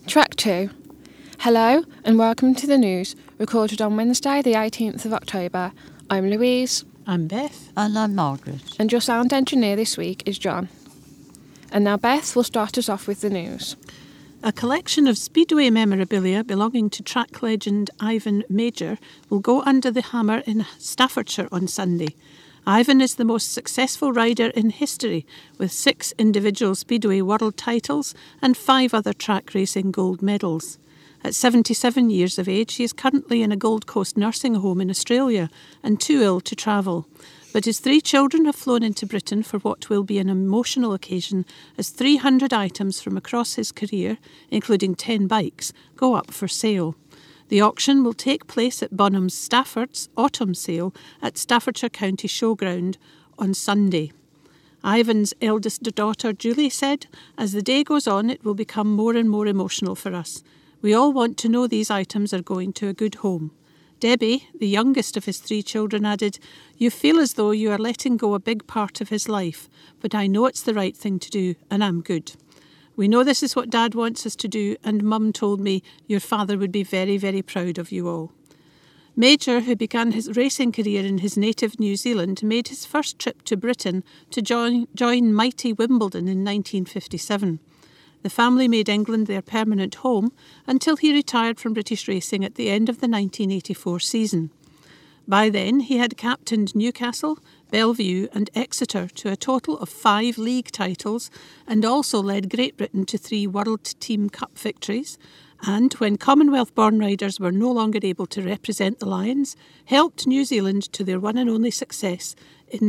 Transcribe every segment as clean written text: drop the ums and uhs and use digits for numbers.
Track 2. Hello and welcome to the news, recorded on Wednesday the 18th of October. I'm Louise. I'm Beth. And I'm Margaret. And your sound engineer this week is John. And now Beth will start us off with the news. A collection of Speedway memorabilia belonging to track legend Ivan Major will go under the hammer in Staffordshire on Sunday. Ivan is the most successful rider in history, with 6 individual Speedway world titles and 5 other track racing gold medals. At 77 years of age, he is currently in a Gold Coast nursing home in Australia and too ill to travel. But his 3 children have flown into Britain for what will be an emotional occasion as 300 items from across his career, including 10 bikes, go up for sale. The auction will take place at Bonham's Stafford's Autumn Sale at Staffordshire County Showground on Sunday. Ivan's eldest daughter, Julie, said, "As the day goes on, it will become more and more emotional for us. We all want to know these items are going to a good home." Debbie, the youngest of his 3 children, added, "You feel as though you are letting go a big part of his life, but I know it's the right thing to do, and I'm good. We know this is what Dad wants us to do, and Mum told me your father would be very, very proud of you all." Major, who began his racing career in his native New Zealand, made his first trip to Britain to join mighty Wimbledon in 1957. The family made England their permanent home until he retired from British racing at the end of the 1984 season. By then, he had captained Newcastle, Bellevue and Exeter to a total of 5 league titles and also led Great Britain to 3 World Team Cup victories and, when Commonwealth-born riders were no longer able to represent the Lions, helped New Zealand to their one and only success in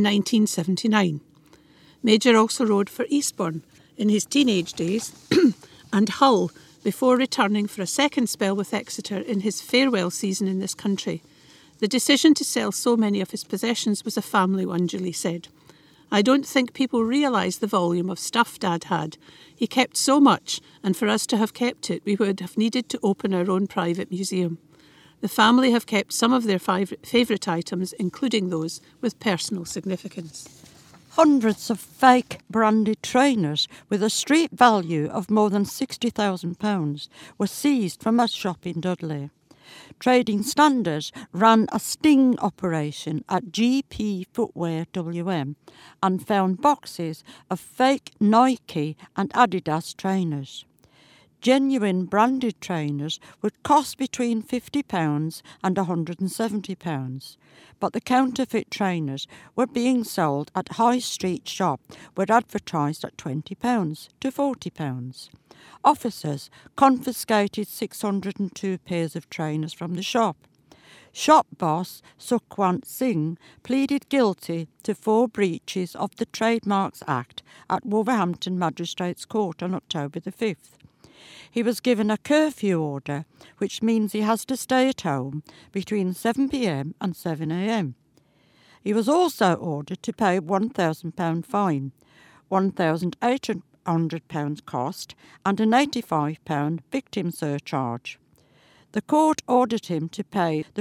1979. Major also rode for Eastbourne in his teenage days and Hull before returning for a second spell with Exeter in his farewell season in this country. The decision to sell so many of his possessions was a family one, Julie said. "I don't think people realise the volume of stuff Dad had. He kept so much, and for us to have kept it, we would have needed to open our own private museum." The family have kept some of their favourite items, including those with personal significance. Hundreds of fake branded trainers with a street value of more than £60,000 were seized from a shop in Dudley. Trading Standards ran a sting operation at GP Footwear WM and found boxes of fake Nike and Adidas trainers. Genuine branded trainers would cost between £50 and £170, but the counterfeit trainers were being sold at high street shop were advertised at £20 to £40. Officers confiscated 602 pairs of trainers from the shop. Shop boss Sukhwant Singh pleaded guilty to 4 breaches of the Trademarks Act at Wolverhampton Magistrates Court on October the 5th. He was given a curfew order, which means he has to stay at home between 7 p.m. and 7 a.m. He was also ordered to pay a £1,000 fine, £1,800 cost and an £85 victim surcharge. The court ordered him to pay the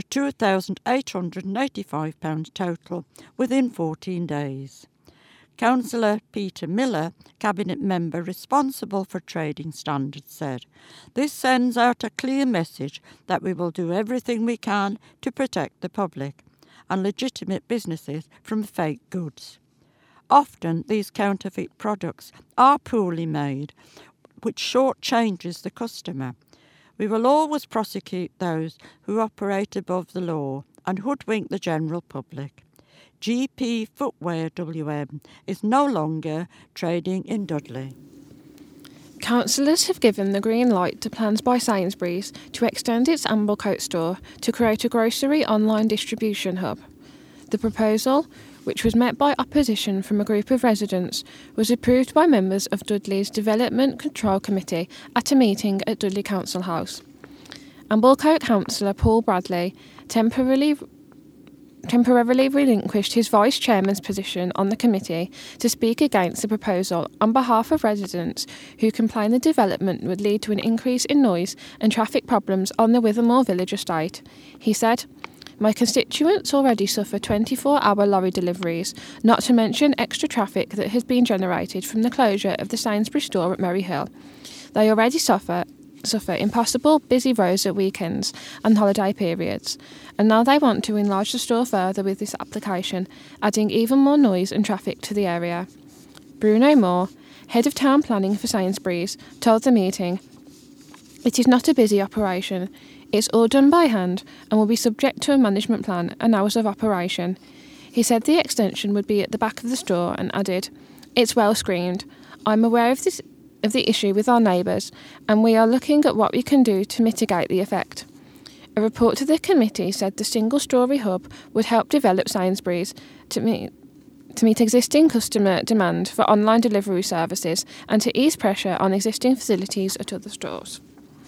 £2,885 total within 14 days. Councillor Peter Miller, Cabinet member responsible for Trading Standards, said, "This sends out a clear message that we will do everything we can to protect the public and legitimate businesses from fake goods. Often these counterfeit products are poorly made, which shortchanges the customer. We will always prosecute those who operate above the law and hoodwink the general public. GP Footwear WM is no longer trading in Dudley." Councillors have given the green light to plans by Sainsbury's to extend its Amblecote store to create a grocery online distribution hub. The proposal, which was met by opposition from a group of residents, was approved by members of Dudley's Development Control Committee at a meeting at Dudley Council House. Amblecote Councillor Paul Bradley temporarily relinquished his vice chairman's position on the committee to speak against the proposal on behalf of residents who complain the development would lead to an increase in noise and traffic problems on the Withermore Village estate. He said, "My constituents already suffer 24-hour lorry deliveries, not to mention extra traffic that has been generated from the closure of the Sainsbury's store at Merry Hill. They already suffer suffer impossible busy roads at weekends and holiday periods, and now they want to enlarge the store further with this application, adding even more noise and traffic to the area. Bruno Moore, head of town planning for Sainsbury's, told the meeting, "It is not a busy operation. It's all done by hand and will be subject to a management plan and hours of operation." He said the extension would be at the back of the store and added, "It's well screened. I'm aware of the issue with our neighbours, and we are looking at what we can do to mitigate the effect." A report to the committee said the single-storey hub would help develop Sainsbury's to meet existing customer demand for online delivery services and to ease pressure on existing facilities at other stores.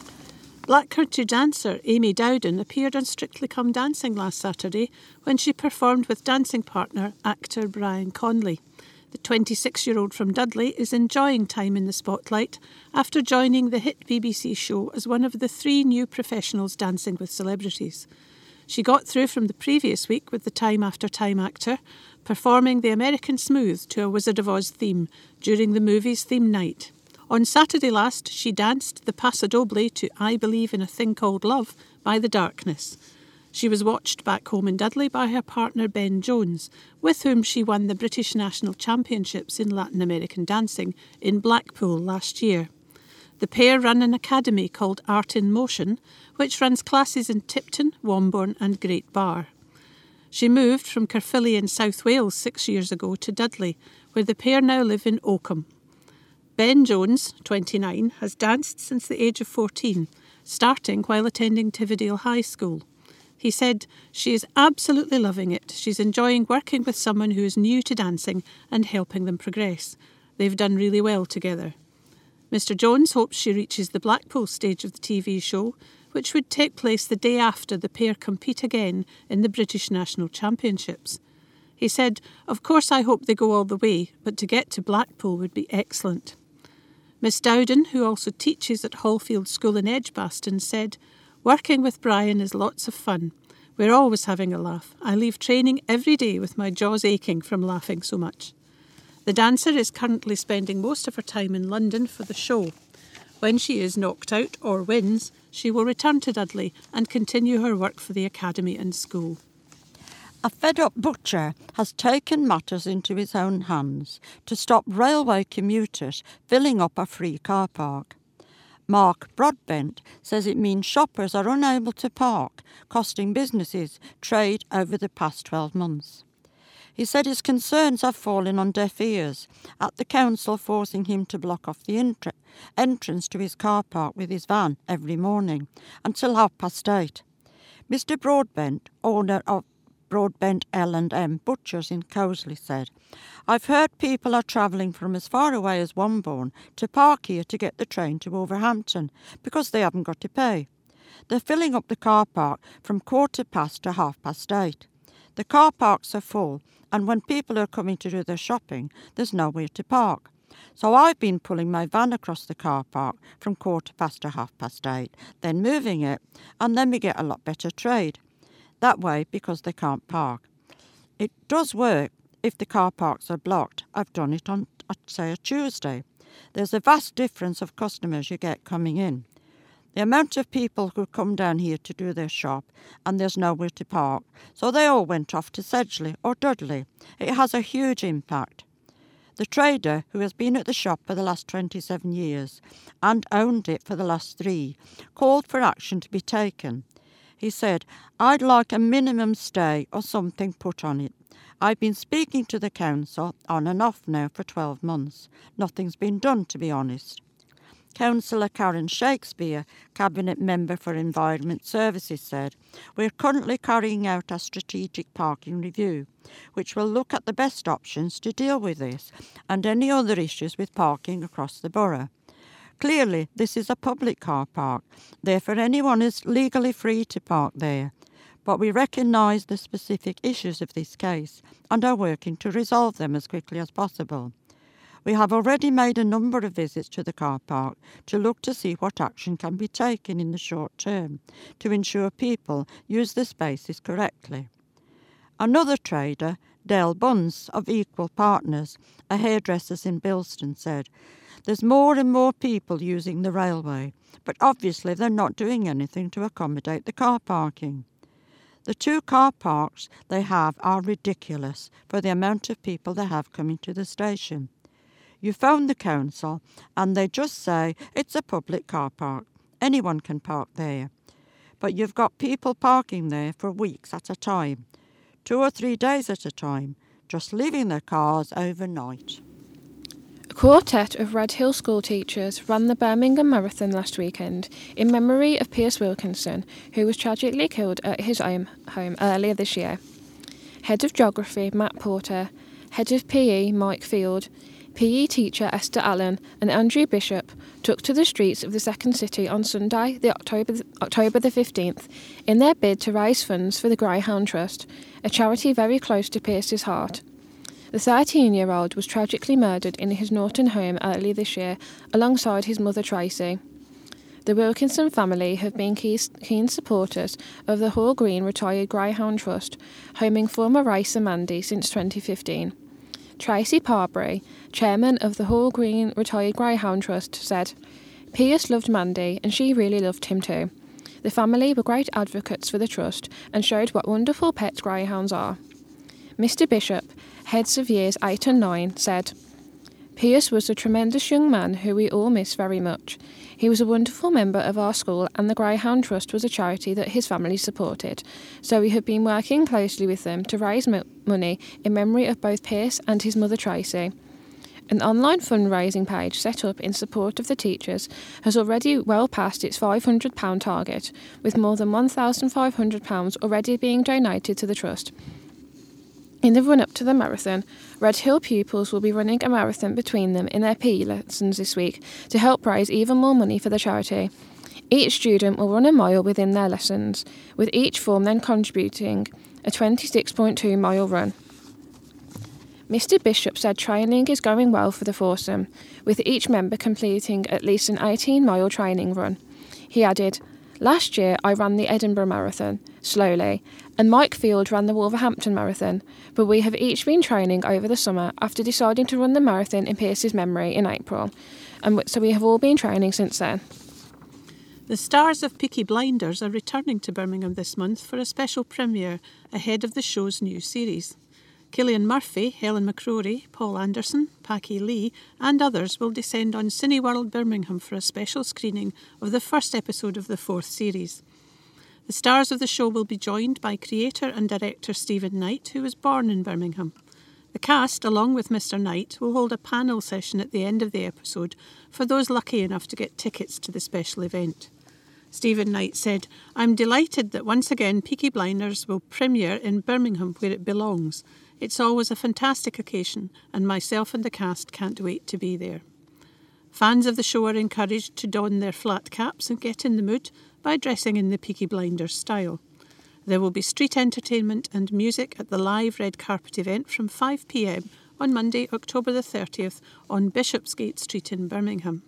Black Country dancer Amy Dowden appeared on Strictly Come Dancing last Saturday when she performed with dancing partner actor Brian Conley. The 26-year-old from Dudley is enjoying time in the spotlight after joining the hit BBC show as one of the 3 new professionals dancing with celebrities. She got through from the previous week with the Time After Time actor, performing the American Smooth to a Wizard of Oz theme during the movie's theme night. On Saturday last, she danced the Paso Doble to I Believe in a Thing Called Love by The Darkness. She was watched back home in Dudley by her partner Ben Jones, with whom she won the British National Championships in Latin American dancing in Blackpool last year. The pair run an academy called Art in Motion, which runs classes in Tipton, Wombourne and Great Barr. She moved from Caerphilly in South Wales 6 years ago to Dudley, where the pair now live in Oakham. Ben Jones, 29, has danced since the age of 14, starting while attending Tividale High School. He said, "She is absolutely loving it. She's enjoying working with someone who is new to dancing and helping them progress. They've done really well together." Mr. Jones hopes she reaches the Blackpool stage of the TV show, which would take place the day after the pair compete again in the British National Championships. He said, "Of course I hope they go all the way, but to get to Blackpool would be excellent." Miss Dowden, who also teaches at Hallfield School in Edgbaston, said, "Working with Brian is lots of fun. We're always having a laugh. I leave training every day with my jaws aching from laughing so much." The dancer is currently spending most of her time in London for the show. When she is knocked out or wins, she will return to Dudley and continue her work for the academy and school. A fed-up butcher has taken matters into his own hands to stop railway commuters filling up a free car park. Mark Broadbent says it means shoppers are unable to park, costing businesses trade over the past 12 months. He said his concerns have fallen on deaf ears, at the council forcing him to block off the entrance to his car park with his van every morning until 8:30. Mr. Broadbent, owner of Broadbent L&M Butchers in Cosley, said, "I've heard people are travelling from as far away as Wombourne to park here to get the train to Wolverhampton because they haven't got to pay. They're filling up the car park from 8:15 to 8:30. The car parks are full, and when people are coming to do their shopping, there's nowhere to park. So I've been pulling my van across the car park from 8:15 to 8:30, then moving it, and then we get a lot better trade. That way, because they can't park. It does work if the car parks are blocked. I've done it on, say, a Tuesday. There's a vast difference of customers you get coming in. The amount of people who come down here to do their shop, and there's nowhere to park, so they all went off to Sedgley or Dudley. It has a huge impact." The trader, who has been at the shop for the last 27 years and owned it for the last 3, called for action to be taken. He said, "I'd like a minimum stay or something put on it. I've been speaking to the council on and off now for 12 months. Nothing's been done, to be honest." Councillor Karen Shakespeare, Cabinet Member for Environment Services, said, "We're currently carrying out a strategic parking review, which will look at the best options to deal with this and any other issues with parking across the borough. Clearly, this is a public car park, therefore anyone is legally free to park there. But we recognise the specific issues of this case and are working to resolve them as quickly as possible. We have already made a number of visits to the car park to look to see what action can be taken in the short term to ensure people use the spaces correctly." Another trader, Dale Bunce of Equal Partners, a hairdresser in Bilston, said, "There's more and more people using the railway, but obviously they're not doing anything to accommodate the car parking. The 2 car parks they have are ridiculous for the amount of people they have coming to the station. You phone the council and they just say it's a public car park. Anyone can park there. But you've got people parking there for weeks at a time, 2 or 3 days at a time, just leaving their cars overnight." A quartet of Red Hill school teachers ran the Birmingham Marathon last weekend in memory of Piers Wilkinson, who was tragically killed at his home earlier this year. Head of Geography Matt Porter, Head of PE Mike Field, PE teacher Esther Allen and Andrew Bishop took to the streets of the Second City on Sunday, October the 15th, in their bid to raise funds for the Greyhound Trust, a charity very close to Pierce's heart. The 13-year-old was tragically murdered in his Norton home early this year, alongside his mother Tracy. The Wilkinson family have been keen supporters of the Hall Green Retired Greyhound Trust, homing former racer Mandy since 2015. Tracy Parbury, chairman of the Hall Green Retired Greyhound Trust, said, "Pierce loved Mandy and she really loved him too. The family were great advocates for the trust and showed what wonderful pets greyhounds are." Mr Bishop, heads of years 8 and 9, said, "Pierce was a tremendous young man who we all miss very much. He was a wonderful member of our school and the Greyhound Trust was a charity that his family supported, so we have been working closely with them to raise money in memory of both Pierce and his mother Tracy. An online fundraising page set up in support of the teachers has already well passed its £500 target, with more than £1,500 already being donated to the Trust. In the run-up to the marathon, Red Hill pupils will be running a marathon between them in their PE lessons this week to help raise even more money for the charity. Each student will run a mile within their lessons, with each form then contributing a 26.2-mile run. Mr Bishop said training is going well for the foursome, with each member completing at least an 18-mile training run. He added, "Last year I ran the Edinburgh Marathon, slowly, and Mike Field ran the Wolverhampton Marathon, but we have each been training over the summer after deciding to run the marathon in Pierce's memory in April, and so we have all been training since then." The stars of Peaky Blinders are returning to Birmingham this month for a special premiere ahead of the show's new series. Cillian Murphy, Helen McCrory, Paul Anderson, Packy Lee and others will descend on Cineworld Birmingham for a special screening of the first episode of the 4th series. The stars of the show will be joined by creator and director Stephen Knight, who was born in Birmingham. The cast, along with Mr Knight, will hold a panel session at the end of the episode for those lucky enough to get tickets to the special event. Stephen Knight said, "I'm delighted that once again Peaky Blinders will premiere in Birmingham where it belongs. It's always a fantastic occasion and myself and the cast can't wait to be there." Fans of the show are encouraged to don their flat caps and get in the mood by dressing in the Peaky Blinders style. There will be street entertainment and music at the live red carpet event from 5 p.m. on Monday, October the 30th on Bishopsgate Street in Birmingham.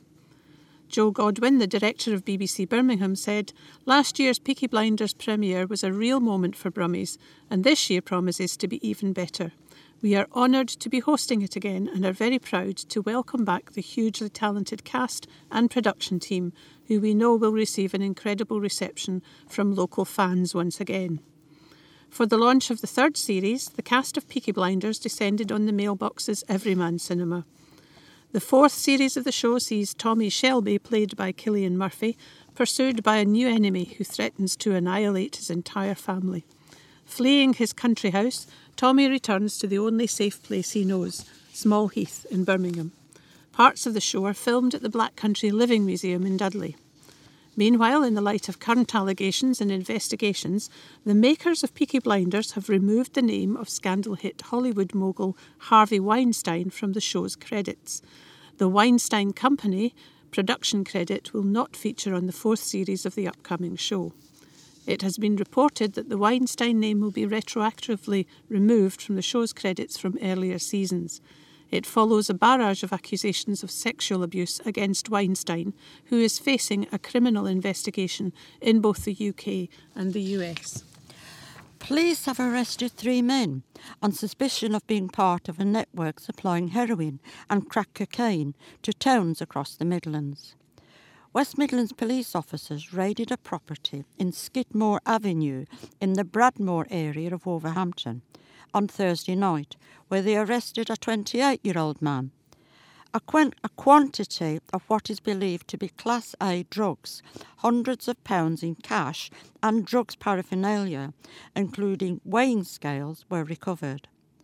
Joe Godwin, the director of BBC Birmingham, said, "Last year's Peaky Blinders premiere was a real moment for Brummies, and this year promises to be even better. We are honoured to be hosting it again and are very proud to welcome back the hugely talented cast and production team, who we know will receive an incredible reception from local fans once again." For the launch of the 3rd series, the cast of Peaky Blinders descended on the Mailbox's Everyman Cinema. The 4th series of the show sees Tommy Shelby, played by Cillian Murphy, pursued by a new enemy who threatens to annihilate his entire family. Fleeing his country house, Tommy returns to the only safe place he knows, Small Heath in Birmingham. Parts of the show are filmed at the Black Country Living Museum in Dudley. Meanwhile, in the light of current allegations and investigations, the makers of Peaky Blinders have removed the name of scandal hit Hollywood mogul Harvey Weinstein from the show's credits. The Weinstein Company production credit will not feature on the 4th series of the upcoming show. It has been reported that the Weinstein name will be retroactively removed from the show's credits from earlier seasons. It follows a barrage of accusations of sexual abuse against Weinstein, who is facing a criminal investigation in both the UK and the US. Police have arrested 3 men on suspicion of being part of a network supplying heroin and crack cocaine to towns across the Midlands. West Midlands police officers raided a property in Skidmore Avenue in the Bradmore area of Wolverhampton on Thursday night, where they arrested a 28-year-old man. A quantity of what is believed to be Class A drugs, hundreds of pounds in cash and drugs paraphernalia, including weighing scales, were recovered.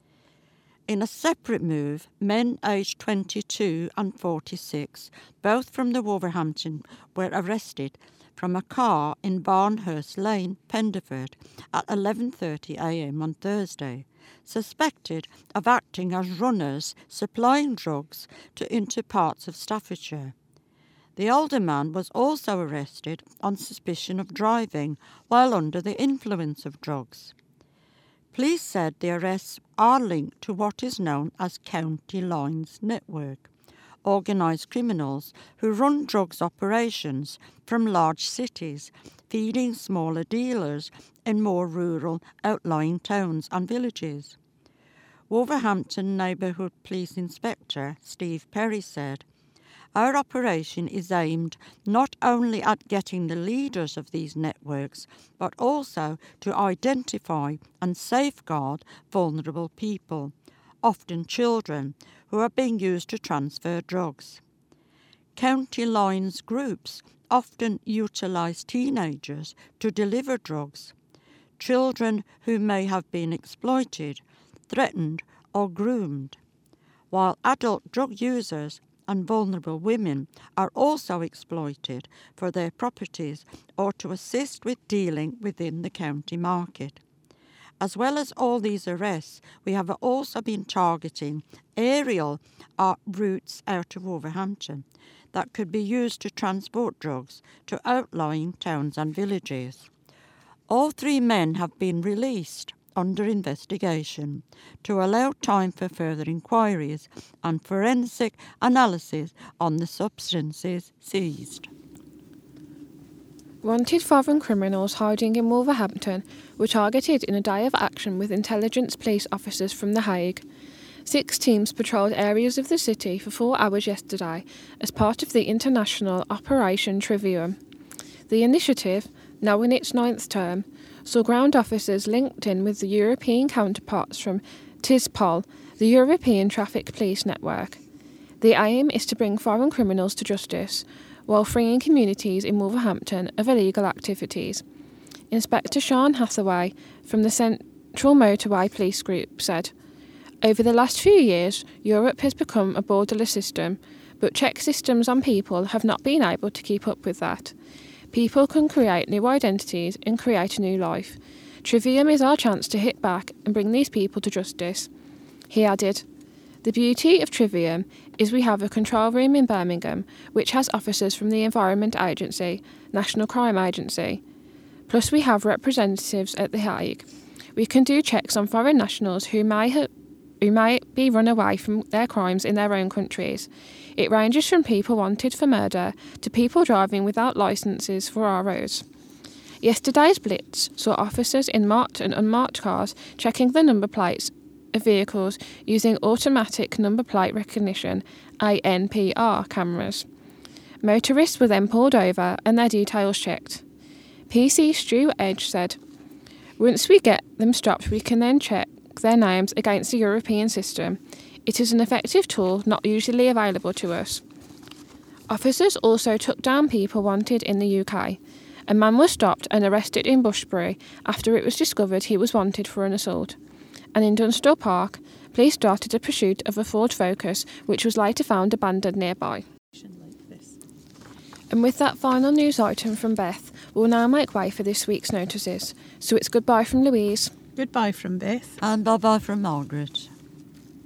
In a separate move, men aged 22 and 46, both from the Wolverhampton, were arrested from a car in Barnhurst Lane, Penderford, at 11:30 a.m. on Thursday, suspected of acting as runners supplying drugs into parts of Staffordshire. The older man was also arrested on suspicion of driving while under the influence of drugs. Police said the arrests are linked to what is known as County Lines Network, organised criminals who run drugs operations from large cities, feeding smaller dealers in more rural, outlying towns and villages. Wolverhampton Neighbourhood Police Inspector Steve Perry said, "Our operation is aimed not only at getting the leaders of these networks, but also to identify and safeguard vulnerable people, often children, who are being used to transfer drugs. County lines groups often utilise teenagers to deliver drugs, children who may have been exploited, threatened or groomed, while adult drug users and vulnerable women are also exploited for their properties or to assist with dealing within the county market. As well as all these arrests, we have also been targeting aerial routes out of Wolverhampton that could be used to transport drugs to outlying towns and villages. All 3 men have been released under investigation to allow time for further inquiries and forensic analysis on the substances seized." Wanted foreign criminals hiding in Wolverhampton were targeted in a day of action with intelligence police officers from The Hague. 6 teams patrolled areas of the city for 4 hours yesterday as part of the international Operation Trivium. The initiative, now in its 9th term, saw ground officers linked in with the European counterparts from TISPOL, the European Traffic Police Network. The aim is to bring foreign criminals to justice, while freeing communities in Wolverhampton of illegal activities. Inspector Sean Hathaway from the Central Motorway Police Group said, "Over the last few years, Europe has become a borderless system, but check systems on people have not been able to keep up with that. People can create new identities and create a new life. Trivium is our chance to hit back and bring these people to justice." He added, "The beauty of Trivium is we have a control room in Birmingham which has officers from the Environment Agency, National Crime Agency. Plus we have representatives at The Hague. We can do checks on foreign nationals who may be run away from their crimes in their own countries. It ranges from people wanted for murder to people driving without licences for our roads." Yesterday's blitz saw officers in marked and unmarked cars checking the number plates of vehicles using automatic number plate recognition (ANPR) cameras. Motorists were then pulled over and their details checked. PC Stu Edge said, "Once we get them stopped, we can then check their names against the European system. It is an effective tool not usually available to us." Officers also took down people wanted in the UK. A man was stopped and arrested in Bushbury after it was discovered he was wanted for an assault. And in Dunstall Park, police started a pursuit of a Ford Focus, which was later found abandoned nearby. And with that final news item from Beth, we'll now make way for this week's notices. So it's goodbye from Louise. Goodbye from Beth. And bye-bye from Margaret.